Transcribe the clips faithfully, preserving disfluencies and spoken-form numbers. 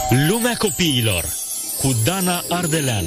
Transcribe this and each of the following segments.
Lumea copiilor cu Dana Ardelean.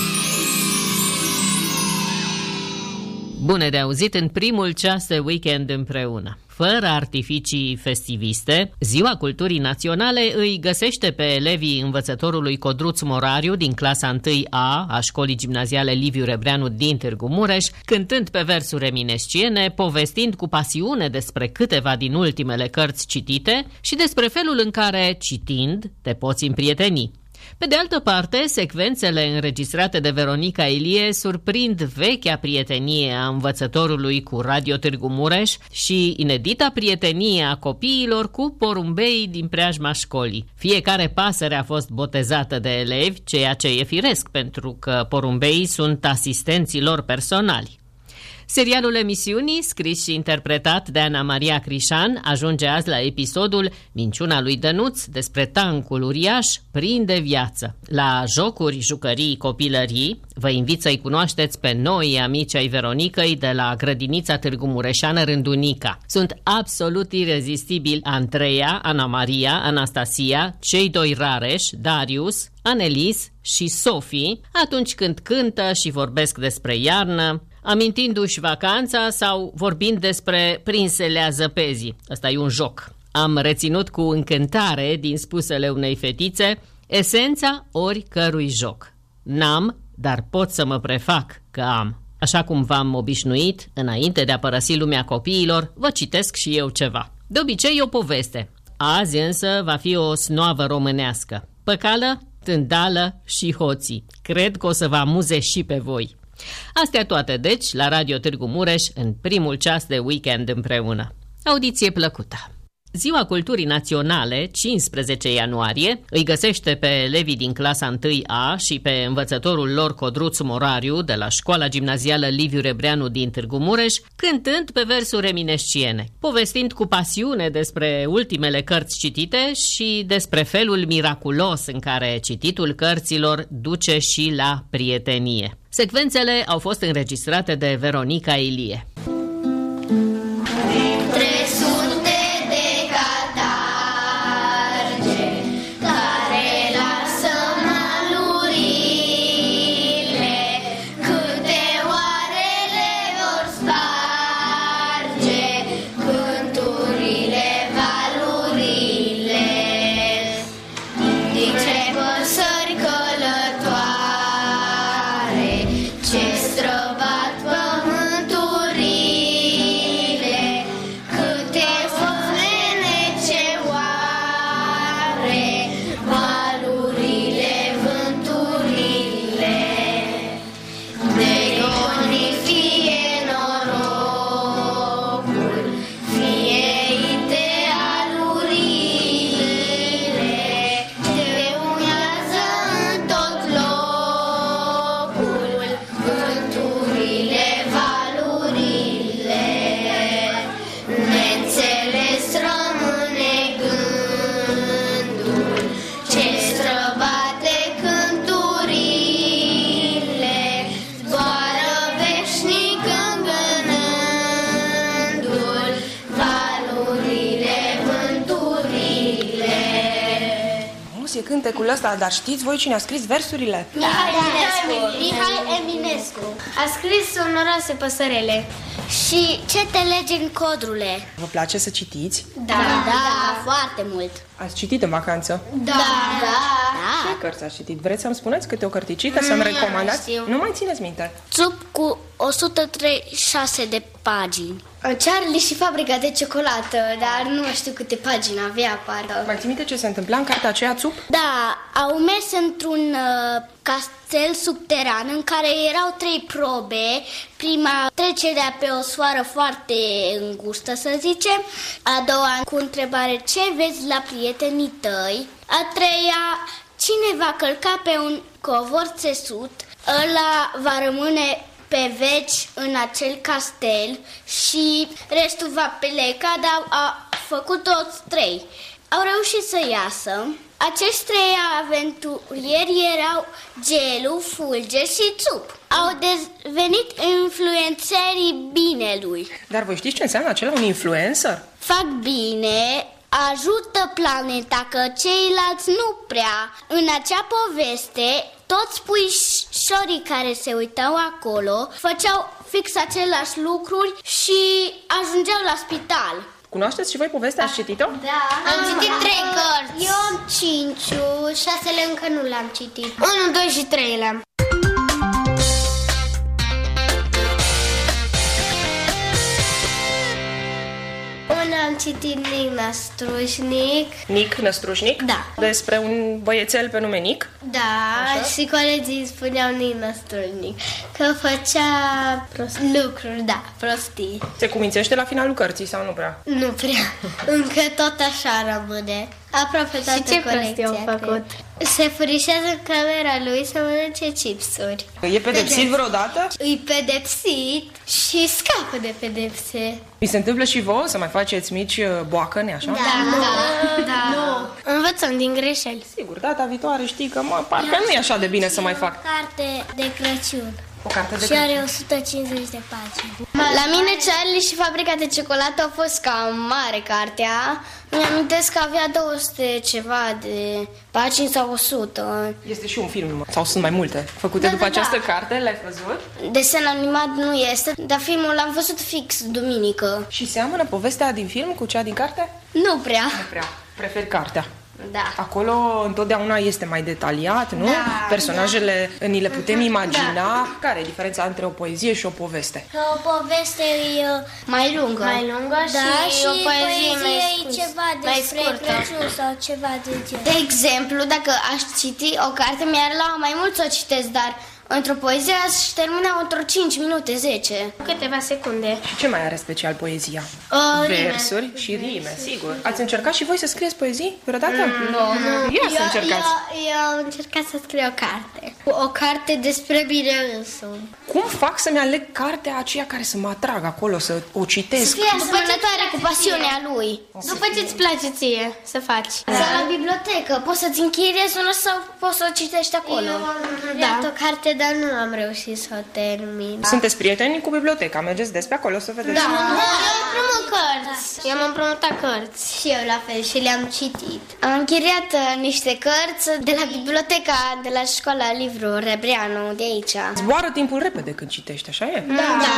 Bune de auzit în primul ceas de weekend împreună. Fără artificii festiviste, Ziua Culturii Naționale îi găsește pe elevii învățătorului Codruț Morariu din clasa unu A a școlii gimnaziale Liviu Rebreanu din Târgu Mureș, cântând pe versuri eminesciene, povestind cu pasiune despre câteva din ultimele cărți citite și despre felul în care, citind, te poți împrieteni. Pe de altă parte, secvențele înregistrate de Veronica Ilie surprind vechea prietenie a învățătorului cu Radio Târgu Mureș și inedita prietenie a copiilor cu porumbeii din preajma școlii. Fiecare pasăre a fost botezată de elevi, ceea ce e firesc, pentru că porumbeii sunt asistenții lor personali. Serialul emisiunii, scris și interpretat de Ana Maria Crișan, ajunge azi la episodul Minciuna lui Dănuț despre tancul uriaș prinde viață. La Jocuri, Jucării, Copilării, vă invit să-i cunoașteți pe noi amici ai Veronicăi de la grădinița Târgu Mureșeană Rândunica. Sunt absolut irezistibili Andreea, Ana Maria, Anastasia, cei doi Rareș, Darius, Anelis și Sofie, atunci când cântă și vorbesc despre iarnă, amintindu-și vacanța sau vorbind despre prinselea zăpezii. Ăsta e un joc. Am reținut cu încântare din spusele unei fetițe esența oricărui joc. N-am, dar pot să mă prefac că am. Așa cum v-am obișnuit, înainte de a părăsi lumea copiilor, vă citesc și eu ceva. De obicei o poveste. Azi însă va fi o snoavă românească. Păcală, tândală și hoții. Cred că o să vă amuze și pe voi. Astea toate, deci, la Radio Târgu Mureș, în primul ceas de weekend împreună. Audiție plăcută! Ziua Culturii Naționale, cincisprezece ianuarie, îi găsește pe elevii din clasa unu A și pe învățătorul lor Codruț Morariu de la școala gimnazială Liviu Rebreanu din Târgu Mureș, cântând pe versuri eminesciene, povestind cu pasiune despre ultimele cărți citite și despre felul miraculos în care cititul cărților duce și la prietenie. Secvențele au fost înregistrate de Veronica Ilie. Cântecul ăsta, dar știți voi cine a scris versurile? Mihai Eminescu. Mihai Eminescu. A scris Sonoroase păsărele și Ce te legi în codrule. Vă place să citiți? Da, da, da, foarte mult. Ați citit în vacanță? Da, da, da. Ce cărți ați citit? Vreți să-mi spuneți câte o cărticică, să-mi recomandați? Nu mai țineți minte. Țup cu o sută treizeci și șase de pagini. Charlie și fabrica de ciocolată, dar nu știu câte pagini avea, parcă. Mai ții minte ce se întâmpla în cartea aceea, Țup? Da, au mers într-un uh, castel subteran în care erau trei probe. Prima, trecerea pe o sfoară foarte îngustă, să zicem. A doua, cu întrebare, ce vezi la prietenii tăi? A treia, cine va călca pe un covor țesut, ăla va rămâne pe veci în acel castel și restul va pleca, dar a făcut toți trei. Au reușit să iasă. Acești trei aventurieri erau Gelu, Fulger și Țup. Au devenit influențării binelui. Dar voi știți ce înseamnă acela un influencer? Fac bine, ajută planeta, că ceilalți nu prea. În acea poveste, toți puișorii care se uitau acolo făceau fix aceleași lucruri și ajungeau la spital. Cunoașteți și voi povestea? Ați citit-o? Da. Am citit trei cărți. Eu am cinci, șasele încă nu le-am citit. unu, doi și trei le-am. Am citit Nic Năstrușnic. Nic Năstrușnic? Da. Despre un băiețel pe nume Nic? Da. Așa? Și colegii îi spuneau Nic Năstrușnic, că făcea prost... lucruri, da, prostii. Se cumințește la finalul cărții sau nu prea? Nu prea. Încă tot așa rămâne. Aproape toată și ce colecția prostii au făcut? Se furișează în camera lui să mănânce chipsuri. E pedepsit vreodată? Îi pedepsit și scapă de pedepse. Vi se întâmplă și vouă să mai faceți mici boacăne, așa? Da, da, da. Nu. Învățăm din greșeli. Sigur, data viitoare știi că mă, parcă nu e așa de bine să mai fac. Carte de Crăciun. O carte de și are o sută cincizeci de pagini. La mine Charlie și Fabrica de Ciocolată au fost cam mare cartea. Mi-amintesc că avea două sute ceva de pagini sau o sută. Este și un film, sau sunt mai multe, făcute Da, după da, această da. carte, l-ai văzut? Desen animat nu este, dar filmul l-am văzut fix duminică. Și seamănă povestea din film cu cea din carte? Nu prea. Nu prea, prefer cartea. Da. Acolo întotdeauna este mai detaliat, nu? Da, Personajele ni le putem imagina. Da. Care e diferența între o poezie și o poveste? Că o poveste e mai lungă. Mai lungă da, și, și o poezie mai, e scurs, ceva mai despre scurtă. Crăciun sau ceva de genul. De exemplu, dacă aș citi o carte, mi-ar lua mai mult să o citesc, dar într-o poezie aș termina într-o cinci minute, zece. Câteva secunde. Și ce mai are special poezia? Uh, Versuri rime. Și rime, sigur. Ați încercat și voi să scrieți poezii vreodată? Mm, nu. Ia să eu, încercați. Eu, eu am încercat să scriu o carte. O carte despre mine însumi. Cum fac să-mi aleg cartea aceea care să mă atrag acolo, să o citesc? Să fie asemănătoare cu pasiunea lui. După ce-ți place ție să faci. Sau la bibliotecă. Poți să-ți închiriezi una sau poți să o citești acolo. Eu am închiriat o carte, dar nu am reușit să o termin. Sunteți prieteni cu biblioteca, mergeți des pe acolo să vedeți. Da, Eu împrumut cărți. Eu am împrumutat cărți. și eu la fel și le-am citit. Am închiriat uh, niște cărți de la biblioteca, de la școala Livru Rebreanu, de aici. Zboară timpul repede când citești, așa e? Da, da,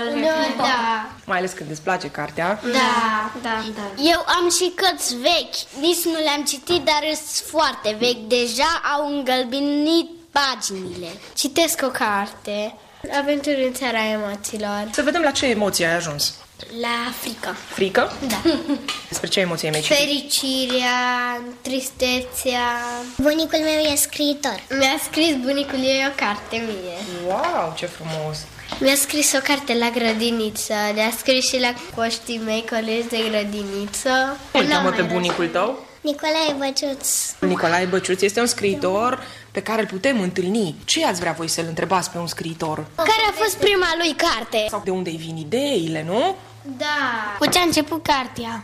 da, da. Mai ales când îți place cartea. Da, da, da. Eu am și cărți vechi, nici nu le-am citit, dar sunt foarte vechi. Deja au îngălbenit paginile. Citesc o carte, Aventuri în țara emoțiilor. Să vedem la ce emoție ai ajuns. La frică. Frică? Da. Despre ce emoție mi-ai citit? Fericirea, tristețea. Bunicul meu e scriitor. Mi-a scris bunicul ei o carte mie. Wow, ce frumos! Mi-a scris o carte la grădiniță, le-a scris și la coștii mei colegi de grădiniță. Îl N-am cheamă mai pe bunicul tău? Nicolae Băciuț. Nicolae Băciuț este un scriitor pe care îl putem întâlni. Ce ați vrea voi să-l întrebați pe un scriitor? Care a fost prima lui carte? Sau de unde îi vin ideile, nu? Da. Cu ce a început cartea?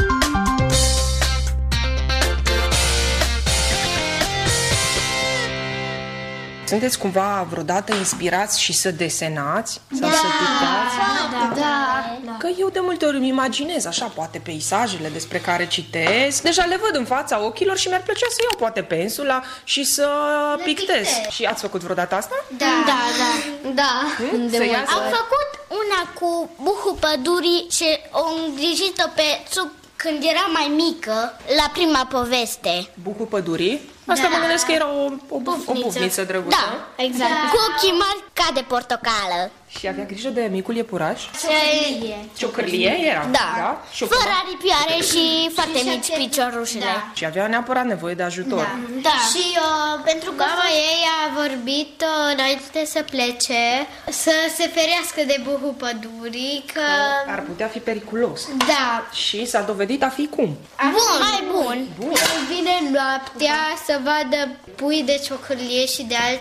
Sunteți cumva vreodată inspirați și să desenați? Sau Da. să pictați? Da. Da. Că eu de multe ori îmi imaginez așa, poate peisajele despre care citesc. Deja le văd în fața ochilor și mi-ar plăcea să iau poate pensula și să pictez. pictezi. Și ați făcut vreodată asta? Da. Da, da. Da. Hmm? Să iasă? Am făcut una cu buhul pădurii și o îngrijit-o pe Țup când era mai mică, la prima poveste. Bucul pădurii? Asta Da. mă gândesc că era o, o, buf, o bufniță drăguță. Da, exact. Da. Cu ochii mari ca de portocală. Și avea grijă de micul iepuraș? Ciocârlie. Ciocârlie era? Da. da? Și, o Fără cumva- aripioare și foarte mici piciorușele. Da. și avea neapărat nevoie de ajutor. Da. Și uh, pentru că mama ei a vorbit uh, înainte să plece să se ferească de buhul pădurii, că... Ar putea fi periculos. Da. Și s-a dovedit a fi cum? Bun. Mai bun. Bun. El vine noaptea să vadă pui de ciocârlie și de alte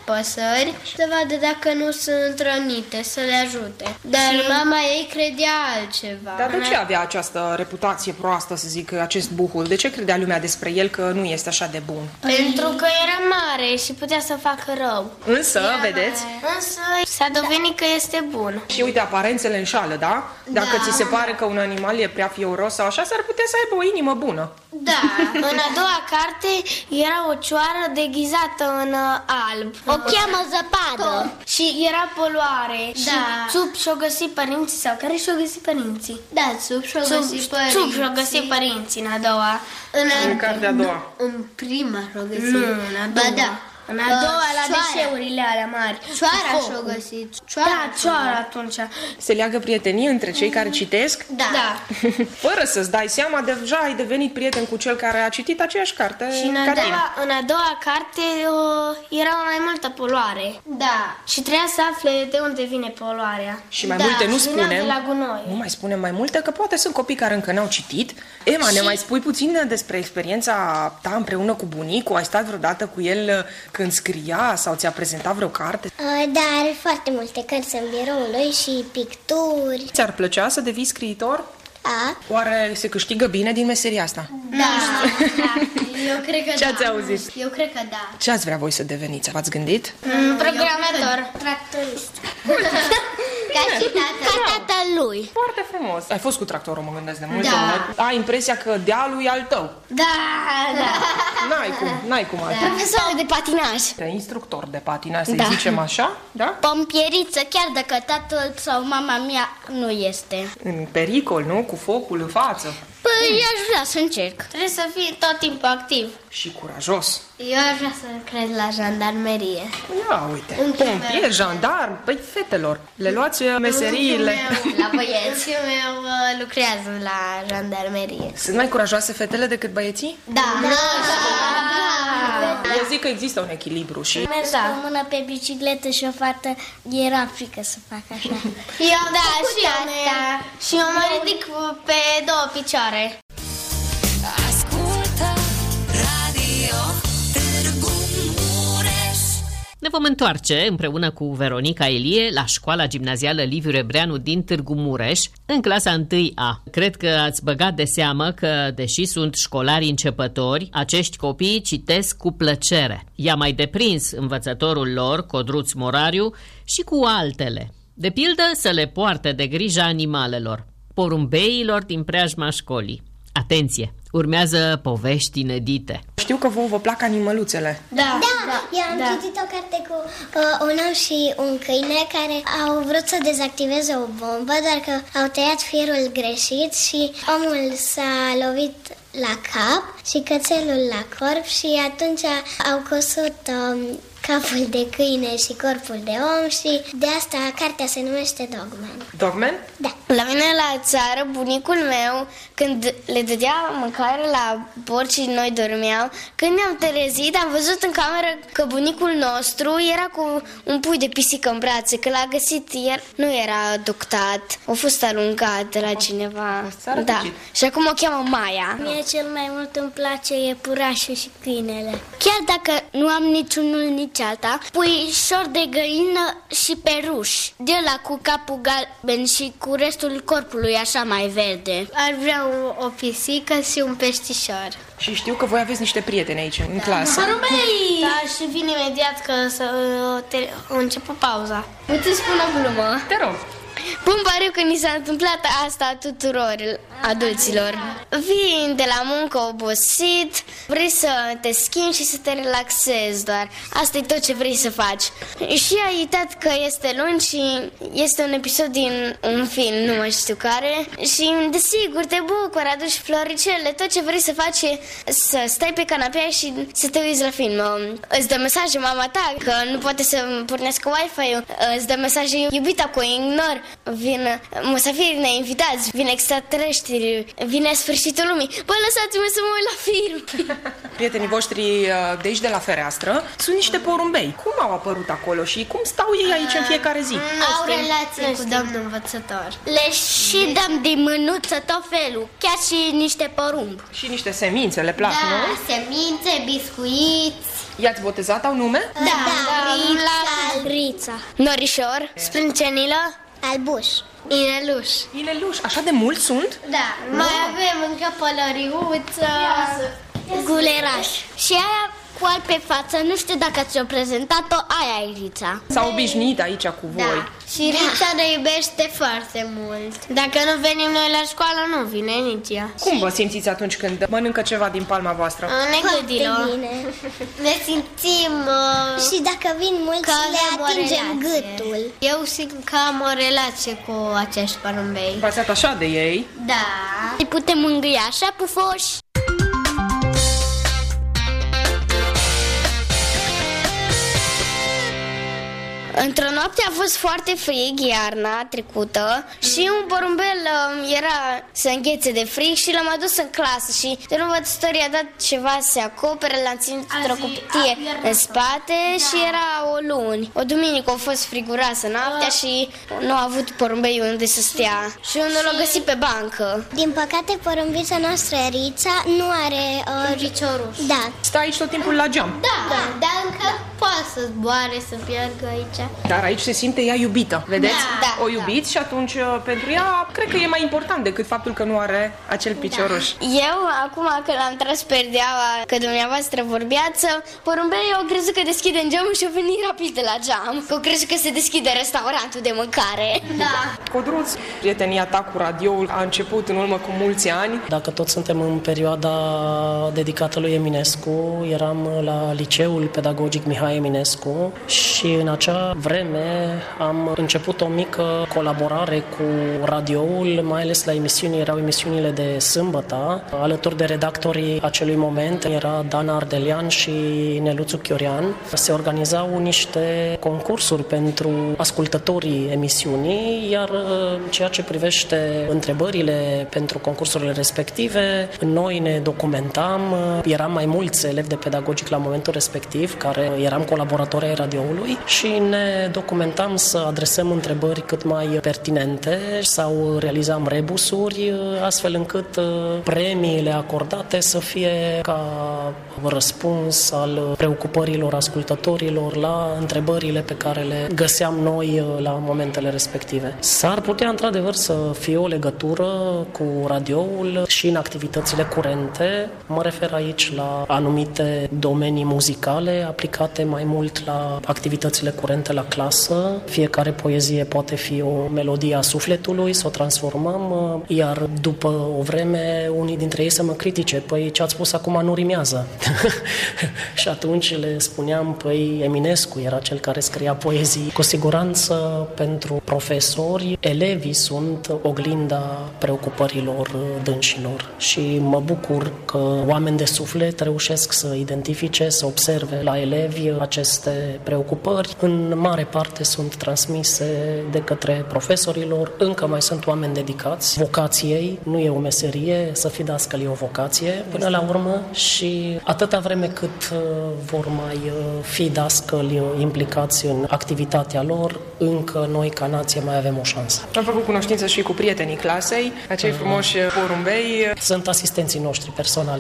păsări, să vadă dacă nu sunt rănite, să le ajute. Dar și mama ei credea altceva. Dar de ce avea această reputație proastă, să zic, acest buhul? De ce credea lumea despre el că nu este așa de bun? Pentru că era mare și putea să facă rău. Însă, vedeți? Însă s-a dovedit că este bun. Și uite, aparențele înșală, da? Dacă Da. ți se pare că un animal e prea fioros sau așa, s-ar putea să aibă o inimă bună. Da, în a doua carte era o cioară deghizată în uh, alb. O cheamă Zăpadă. Și era poluare. Da. Și Țup și-o găsit părinții, sau care și-o găsit părinții? Da, Țup și-o găsit părinții. Țup și-o găsit părinții în a doua. În, În cartea a doua. în prima și-o găsit. Nu, în a doua. Ba da. În a doua, la Cioara. deșeurile alea mari. Cioara Cu și-o focul. găsit. Da, cioara atunci. Se leagă prietenie între cei care citesc? Da. Da. Fără să-ți dai seama, deja ai devenit prieten cu cel care a citit aceeași carte Și în a, ca tine. doua, în a doua carte uh, era mai multă poluare. Da. Și trebuia să afle de unde vine poluarea. Și mai Da, multe nu Vinea spunem. de la gunoi. Nu mai spunem mai multe, că poate sunt copii care încă n-au citit. Ema, ne mai spui puțin despre experiența ta împreună cu bunicul? Ai stat vreodată cu el când scria sau ți-a prezentat vreo carte? Uh, Da, are foarte multe cărți în biroul lui și picturi. Ți-ar plăcea să devii scriitor? Da. Oare se câștigă bine din meseria asta? Da, da. Eu cred că Ce da. ați auzit? Eu cred că da. Ce ați vrea voi să deveniți? V-ați gândit? Mm, programator. Tractorist. Ca și tatăl. Ca tatălui. Foarte frumos. Ai fost cu tractorul, mă gândesc, de multe Da. ori. Ai impresia că dealul e al tău. Da, da. N-ai cum, n-ai cum altfel. Profesor de patinaj. Te instructor de patinaj, să-i Da. zicem așa, da? Pompieriță, chiar dacă tatăl sau mama mea nu este. În pericol, nu? Cu focul în față. Păi, aș vrea să încerc. Trebuie să fii tot timpul activ. Și curajos. Eu aș vrea să cred la jandarmerie. Ia uite, pompier, jandarm, păi fetelor, le luați uh, meseriile. La băieți. Fiul meu uh, lucrează la jandarmerie. Sunt mai curajoase fetele decât băieții? Da. Da. Eu zic că există un echilibru și... Mers Da. cu mână pe bicicletă și o fată era frică să facă așa. Eu, da, și asta. Și eu mă ridic pe două picioare. Ascultă Radio Târgu Mureș. Ne vom întoarce împreună cu Veronica Elie la școala gimnazială Liviu Rebreanu din Târgu Mureș, în clasa unu A. Cred că ați băgat de seamă că, deși sunt școlari începători, acești copii citesc cu plăcere. I-a mai deprins învățătorul lor, Codruț Morariu, și cu altele. De pildă, să le poarte de grija animalelor, porumbeilor din preajma școlii. Atenție! Urmează povești inedite. Știu că vouă vă plac animăluțele. Da. Da, eu am Da. citit o carte cu uh, un om și un câine care au vrut să dezactiveze o bombă, dar că au tăiat firul greșit și omul s-a lovit la cap și cățelul la corp și atunci au cosut um, capul de câine și corpul de om și de asta cartea se numește Dogman. Dogman? Da. La mine la țară, bunicul meu, când le dădea mâncare la porci și noi dormeau, când ne-am trezit, am văzut în cameră că bunicul nostru era cu un pui de pisică în brațe, că l-a găsit, iar nu era adoptat, a fost aruncat de la cineva. s-a rătăcit. Da. Și acum o cheamă Maia. Mie cel mai mult îmi place iepurașul și câinele. Chiar dacă nu am niciunul nici alta, puișor de găină și peruș. De la cu capul galben și cu restul corpului așa mai verde. Ar vrea o, o pisică și un peștișor. Și știu că voi aveți niște prieteni aici, în clasă. Porumbei! Da, și vin imediat că să te, a început pauza. Uite, spun o glumă. Te rog. Pun pariu că ni s-a întâmplat asta tuturor adulților. Vii de la muncă obosit, vrei să te schimbi și să te relaxezi doar. Asta e tot ce vrei să faci. Și ai uitat că este luni și este un episod din un film, nu mai știu care. Și desigur te bucuri, aduci floricele, tot ce vrei să faci e să stai pe canapea și să te uiți la film. Îți dă mesaje mama ta că nu poate să pornească Wi-Fi-ul, îți dă mesaje iubita cu ignor. Vin musafiri neinvitați, vin extraterestri, vine sfârșitul lumii. Bă, lăsați-mă să mă uit la film. Prietenii voștri de aici, de la fereastră, sunt niște porumbei. Cum au apărut acolo și cum stau ei aici în fiecare zi? Au relație cu domnul învățător. Le și dăm din mânuță tot felul, chiar și niște porumb. Și niște semințe le plac, nu? semințe, biscuiți. I-ați botezat, au nume? Da, da, Rița. Rița. Norișor, Sprâncenilă, Albuș. Ineluș. Ineluș, așa de mulți sunt? Da, mai avem încă pălăriuță, Guleraș. Și aia cu alb pe față, nu știu dacă ați-o prezentat-o, aia e Rița. S-au obișnuit aici cu voi. Da. Și Rița ne iubește foarte mult. Dacă nu venim noi la școală, nu vine nici ea. Cum vă simțiți atunci când mănâncă ceva din palma voastră? Negâdilor. bine. Ne simțim uh, Și dacă vin mulți, că le avem o atingem relație. gâtul. Eu simt că am o relație cu acești porumbei. V-ați atașat de ei? Da. Îi putem mângâia așa, pufoși. Într-o noapte a fost foarte frig, iarna trecută, și un porumbel um, era să înghețe de frig și l-am adus în clasă și de nu văd storia a dat ceva să se acopere, l-am ținut într-o cutie în spate și era o luni. O duminică a fost friguroasă noaptea și nu a avut porumbei unde să stea și unul l-a găsit pe bancă. Din păcate, porumbița noastră, Rița, nu are... Uh, Picioruș. Da. Stă aici tot timpul la geam. Da, da, dar încă poate să zboare, să piargă aici. Dar aici se simte ea iubită, vedeți? Da, da, o iubiți și atunci pentru ea cred că e mai important decât faptul că nu are acel picioruș. Eu, acum când am tras perdeaua, că dumneavoastră vorbeați, porumbeii au crezut că deschidem geamul și au venit rapid de la geam. Că au crezut că se deschide restaurantul de mâncare. Da. Codruț, prietenia ta cu radioul a început în urmă cu mulți ani. Dacă tot suntem în perioada dedicată lui Eminescu, eram la Liceul Pedagogic Mihai Eminescu și în acea vreme am început o mică colaborare cu radioul, mai ales la emisiuni, erau emisiunile de sâmbătă. Alături de redactorii acelui moment era Dana Ardelean și Neluțu Chiorian. Se organizau niște concursuri pentru ascultătorii emisiunii, iar ceea ce privește întrebările pentru concursurile respective, noi ne documentam, eram mai mulți elevi de pedagogic la momentul respectiv, care eram colaboratori ai radioului și ne documentam să adresăm întrebări cât mai pertinente sau realizam rebusuri, astfel încât premiile acordate să fie ca răspuns al preocupărilor ascultătorilor la întrebările pe care le găseam noi la momentele respective. S-ar putea într-adevăr să fie o legătură cu radioul și în activitățile curente. Mă refer aici la anumite domenii muzicale aplicate mai mult la activitățile curente la clasă. Fiecare poezie poate fi o melodie a sufletului, să o transformăm, iar după o vreme unii dintre ei să mă critique, păi ce ați spus acum nu rimează. Și atunci le spuneam, păi Eminescu era cel care scria poezii. Cu siguranță pentru profesori, elevii sunt oglinda preocupărilor dânșilor și mă bucur că oameni de suflet reușesc să identifice, să observe la elevi aceste preocupări. În mare parte sunt transmise de către profesorilor, încă mai sunt oameni dedicați vocației, nu e o meserie, să fii dascăl e o vocație până la urmă și atâta vreme cât vor mai fi dascăli implicați în activitatea lor, încă noi ca nație mai avem o șansă. Am făcut cunoștință și cu prietenii clasei, acei frumoși porumbei. Sunt asistenții noștri personali.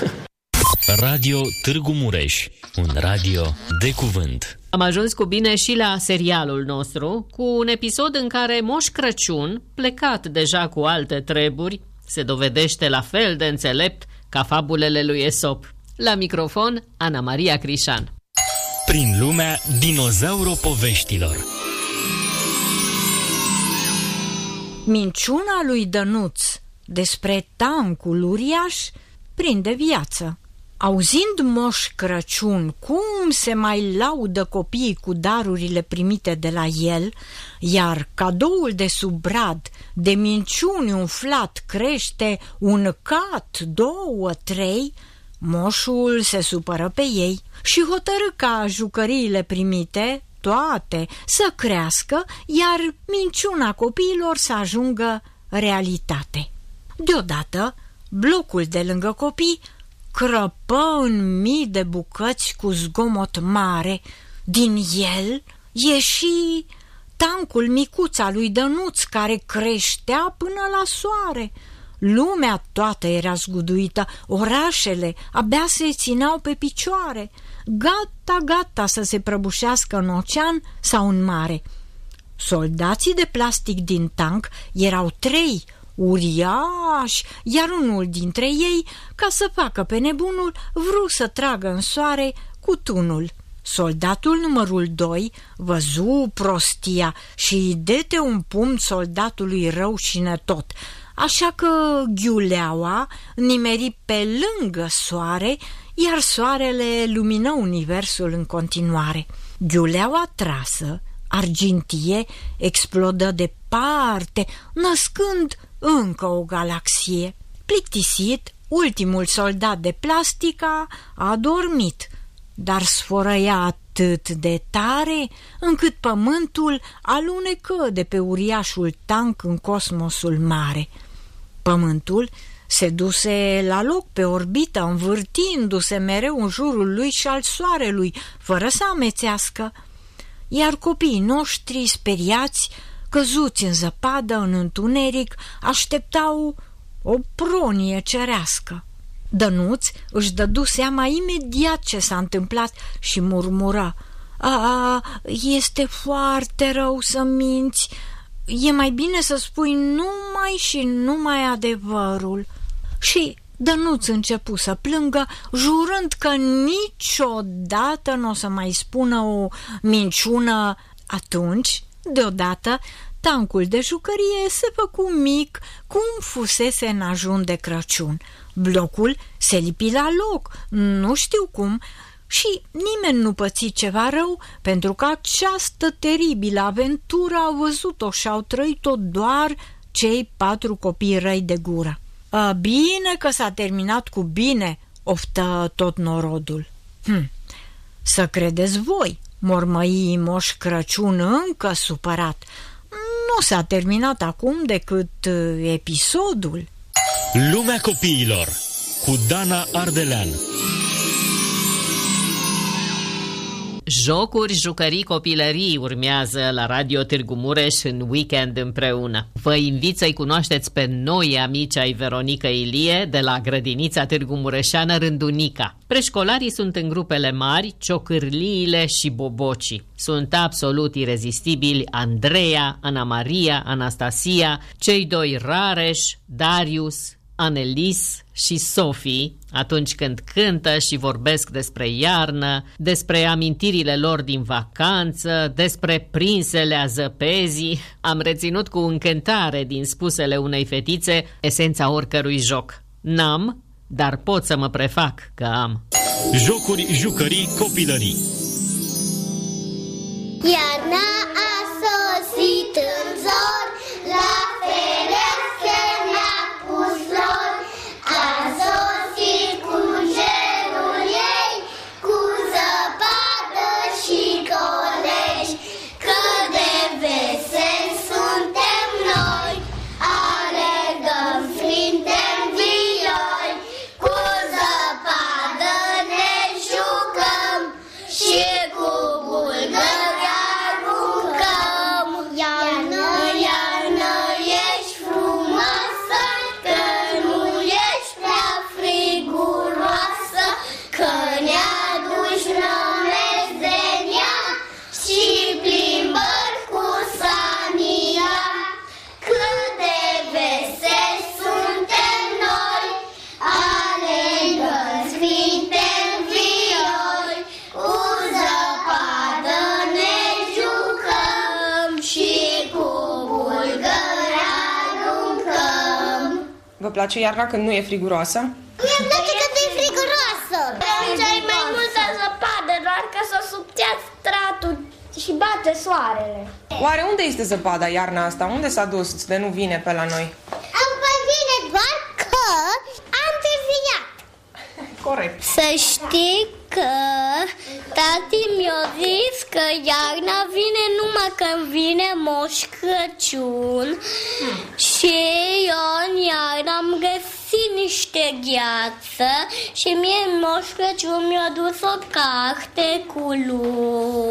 Radio Târgu Mureș, un radio de cuvânt. Am ajuns cu bine și la serialul nostru, cu un episod în care Moș Crăciun, plecat deja cu alte treburi, se dovedește la fel de înțelept ca fabulele lui Esop. La microfon, Ana Maria Crișan. Prin lumea dinozauropoveștilor. Minciuna lui Dănuț despre tancul uriaș prinde viață. Auzind Moș Crăciun cum se mai laudă copiii cu darurile primite de la el, iar cadoul de sub brad, de minciuni umflat, crește un cat, două, trei, moșul se supără pe ei și hotărâ ca jucăriile primite, toate, să crească, iar minciuna copiilor să ajungă realitate. Deodată, blocul de lângă copii crăpă în mii de bucăți cu zgomot mare. Din el ieși tancul micuț al lui Dănuț, care creștea până la soare. Lumea toată era zguduită, orașele abia se țineau pe picioare, gata, gata să se prăbușească în ocean sau în mare. Soldații de plastic din tank erau trei, uriași, iar unul dintre ei, ca să facă pe nebunul, vrut să tragă în soare cu tunul. Soldatul numărul doi văzu prostia și dete un pumn soldatului rău și netot, așa că ghiuleaua nimeri pe lângă soare, iar soarele lumină universul în continuare. Ghiuleaua trasă, argintie, explodă departe, născând încă o galaxie. Plictisit, ultimul soldat de plastic a dormit, dar sfărăia atât de tare încât pământul alunecă de pe uriașul tank în cosmosul mare. Pământul se duse la loc pe orbită, învârtindu-se mereu în jurul lui și al soarelui, fără să amețească, iar copiii noștri, speriați, căzuți în zăpadă, în întuneric, așteptau o pronie cerească. Dănuț își dădu seama imediat ce s-a întâmplat și murmură: "A, este foarte rău să minți. E mai bine să spui numai și numai adevărul." Și Dănuț începu să plângă, jurând că niciodată nu o să mai spună o minciună. Atunci, deodată, tancul de jucărie se făcu mic, cum fusese în ajun de Crăciun. Blocul se lipi la loc, nu știu cum, și nimeni nu păți ceva rău, pentru că această teribilă aventură au văzut-o și au trăit-o doar cei patru copii răi de gură. "A, bine că s-a terminat cu bine," oftă tot norodul. Hm, să credeți voi, mormăi Moș Crăciun încă supărat. Nu s-a terminat acum decât episodul. Lumea copiilor cu Dana Ardelean. Jocuri, jucării, copilării urmează la Radio Târgu Mureș în weekend împreună. Vă invit să-i cunoașteți pe noi amici ai Veronica Ilie de la grădinița Târgu Mureșeană Rândunica. Preșcolarii sunt în grupele mari, ciocârliile și bobocii. Sunt absolut irezistibili Andreea, Ana Maria, Anastasia, cei doi Rareș, Darius, Anelis și Sofie, atunci când cântă și vorbesc despre iarnă, despre amintirile lor din vacanță, despre prinsele a zăpezii. Am reținut cu încântare din spusele unei fetițe esența oricărui joc. N-am, dar pot să mă prefac că am. Jocuri, jucării, copilării. Iarna a sosit în zor, la fereastră ne-a pus flori. A sosit cu gerul ei, cu zăpadă și colegi. Cât de veseli suntem noi, alergăm, sprintem vioi. Cu zăpadă ne jucăm și cu bulgări aruncăm. Iarnă, iarnă, ești frumoasă, că nu ești prea friguroasă, că ne-aduci rămezenia și plimbări cu Sania. Cât de veseli suntem noi, alergăm, sprintem vioi. Cu zăpadă ne jucăm și cu bulgări aruncăm. Vă place iarna când nu e friguroasă? Mi-e place că e friguroasă. Atunci ai mai multă zăpadă, doar că s-o subțeat stratul și bate soarele. Oare unde este zăpada iarna asta? Unde s-a dus de nu vine pe la noi? Am mai bine doar că am întârziat. Corect. Să știi că tati mi-a zis că iarna vine numai când vine Moș Crăciun. hmm. Și eu în iarnă am găsit niște gheață și mie Moș Crăciun mi-a dus o carte cu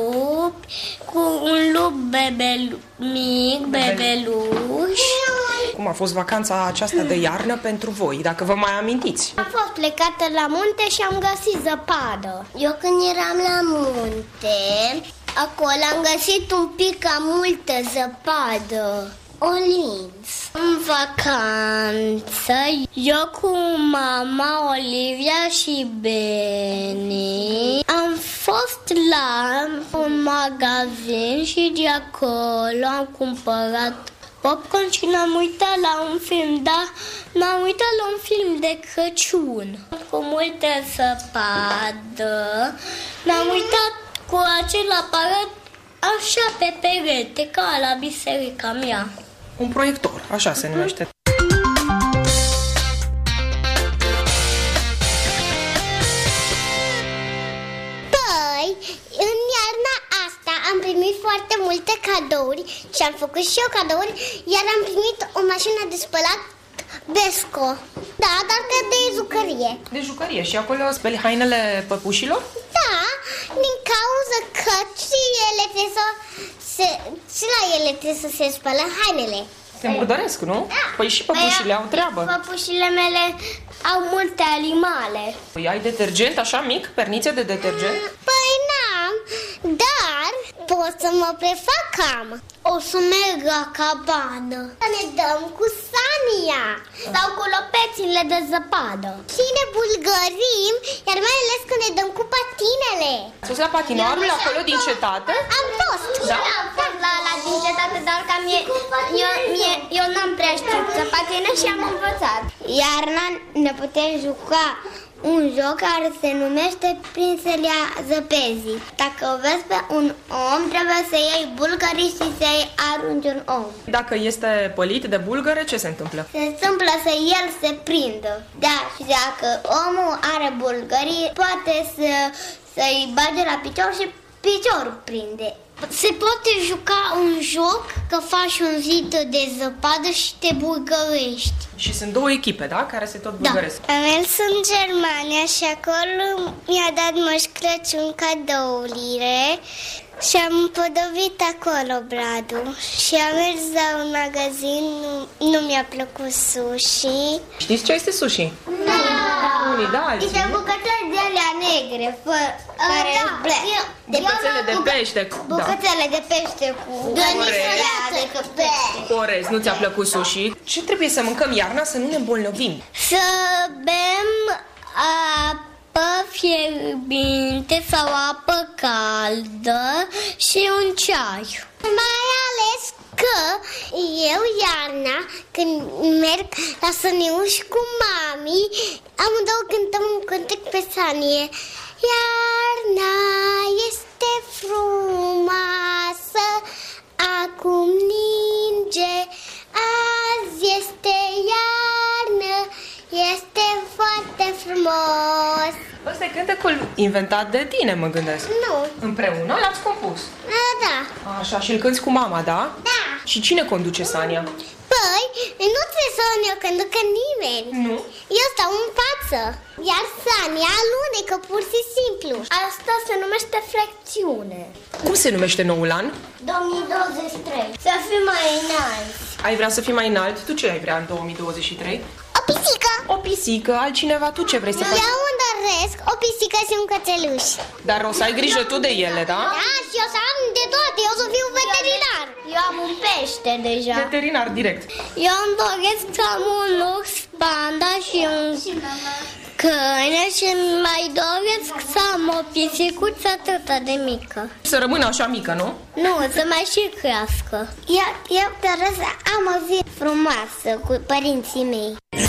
lupi, cu un lup bebelu, mic, bebeluș Cum a fost vacanța aceasta de iarnă pentru voi, dacă vă mai amintiți? Am fost plecată la munte și am găsit zăpadă. Eu când eram la munte, acolo am găsit un pic cam multă zăpadă. O lins. În vacanță, eu cu mama, Olivia și Beni am fost la un magazin și de acolo am cumpărat popcorn și ne-am uitat la un film, da? Ne-am uitat la un film de Crăciun cu multă zăpadă. Ne-am uitat cu acel aparat așa pe perete, ca la biserica mea. Un proiector, așa se numește. Păi, în iarna asta am primit foarte multe cadouri și am făcut și eu cadouri, iar am primit o mașină de spălat Besco. Da, dar că de jucărie. De jucărie. Și acolo speli hainele păpușilor? Da, din cauza că și ele trebuie să se, și la ele trebuie să se spălă hainele. Se murdăresc, nu? Da. Păi și păpușile păi, au treabă. Păpușile mele au multe animale. Păi ai detergent așa mic? Pernițe de detergent? Păi n-am, dar pot să mă prefac am. O să merg la cabană. Să ne dăm cu Sania sau cu lopețile de zăpadă. Și ne bulgărim, iar mai ales când ne dăm cu patinele. Ați fost la patinoarul acolo din cetate? Am fost. Da. Am fost la, la din cetate, dar că mie, eu, mie, eu n-am prea știut să patinez și am învățat. Iarna ne putem juca un joc care se numește Prințelia Zăpezii. Dacă o vezi pe un om, trebuie să iei bulgării și să-i arunci un om. Dacă este pălit de bulgăre, ce se întâmplă? Se întâmplă să el se prindă. Da, și dacă omul are bulgării, poate să, să-i bage la picior și piciorul prinde. Se poate juca un joc că faci un zid de zăpadă și te bulgărești. Și sunt două echipe, da? Care se tot bulgăresc. Da. Am mers în Germania și acolo mi-a dat Moș Crăciun cadourile și am împodobit acolo bradul. Și am mers la un magazin, nu, nu mi-a plăcut sushi. Știți ce este sushi? Da! Unii, da, alții, Niște bucățele de alea negre, fă, care da, black. Bucățele de pește. Bucățele de pește cu Orez. de pește. Orez, nu ți-a plăcut sushi? Ce trebuie să mâncăm iarna să nu ne îmbolnăvim? Să bem apă fierbinte sau apă caldă și un ceai. Mai ales că eu iarna, când merg la Săniuș cu mami, amândouă cântăm un cântec pe Sanie. Iarna este frumoasă, acum ninge, azi este iarnă, este foarte frumos. Ăsta e cântecul inventat de tine, mă gândesc. Nu. Împreună l-ați compus. Da, da. Așa, și îl cânti cu mama, da? Da. Și cine conduce Sania? Păi, nu trebuie să ne conducă nimeni. Nu? Eu stau în față, iar Sania alunecă pur și simplu. Asta se numește flexiune. Cum se numește noul an? două mii douăzeci și trei. Să fim mai înalți. Ai vrea să fii mai înalt? Tu ce ai vrea în două mii douăzeci și trei? O pisică. O pisică, altcineva, tu ce vrei să faci? Eu îmi doresc o pisică și un cățeluș. Dar o să ai grijă tu de ele, da? Da, și eu să am de toate, eu să fiu veterinar. Eu am un pește deja. Veterinar, direct. Eu îmi doresc să am un urs, panda și un câine și mai doresc să am o pisicuță atâta de mică. Să rămână așa mică, nu? Nu, să mai și crească. Eu, eu doresc să am o zi frumoasă cu părinții mei.